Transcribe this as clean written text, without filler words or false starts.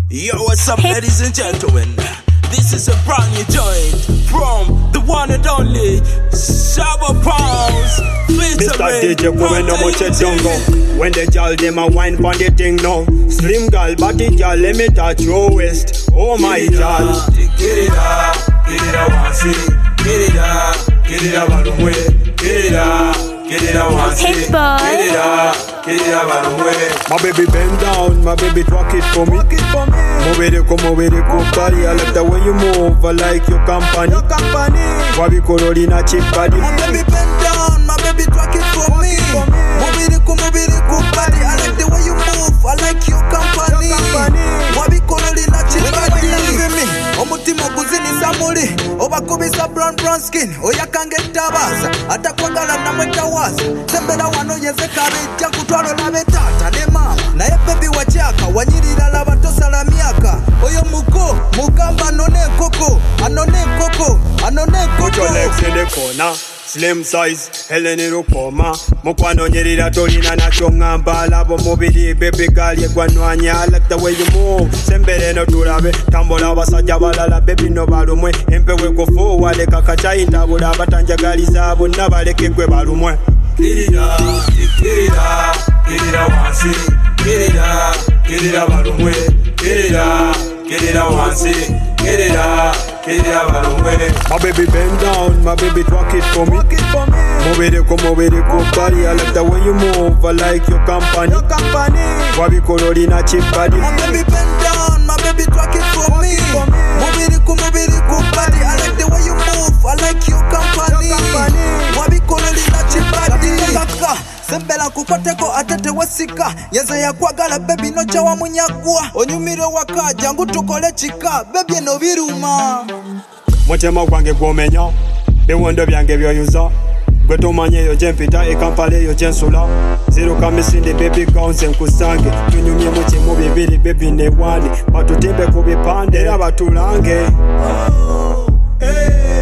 Yo, what's up, ladies and gentlemen? This is a brand new joint from the one and only Shabba Pounds. Mr. DJ when no much dongo. When the girl dem a wine pon the thing now. Slim girl, body girl, let me touch your waist. Oh my God. Get it up, once it. Get it up out the way. Get it up once it. Get it up out the way. My baby bend down, my baby rock it for me. Move it, body. I like the way you move, I like your company. Wabi Korori na cheap body. My baby bend down, my baby rock it for me. Move it, body. I like the way you move, I like your company. Wabi Korori na cheap body. Omutima guzini samuli, obakubisa brown skin. Oyakange tabaza, atakwagala namwetawaza. Sembera wano yezeka bijja kutwalo labe tata ne mama. Naye baby wachaka, wanyirira laba tosala miaka. Oyo muko, mugamba anone koko. Put your legs in the corner. Slim size, Helene Rukoma. Mukwano nyerira tolina nacho ngamba. Labo mubiri, baby girl, yegwanwanya. I like the way you move. Sembere no turabe. Tambola basajja balala, baby no balumwe. Empewe kufu, wale kakacha intabula. Batanjagali sabu, nabaleke kwe balumwe. Get it up once it. Get it up out the way. Get it up once it. Get it up out the way. My baby bend down, my baby rock it for me. Move it, body. I like the way you move, I like your company. Wabi Korori na cheap body. My baby bend down, my baby rock it for me. Move it, body. I like the way you move, I like your company. Wabi Korori na cheap body. Sembela kukoteko atete wasika. Yeze ya kwagala baby no chawa munyagwa. Onyumiro wakaja ngutukole chika. Baby no biruma. Mutima gwange gwomenya. Biwondo byange byoyuza. Gwe tomanye yo jempita ekampale yo jensula. Zero kamisinde baby gounze nkusange. Tunyumye mukimu bibiri baby ne wani. Batutimbe ku bipande era batulange. Hey.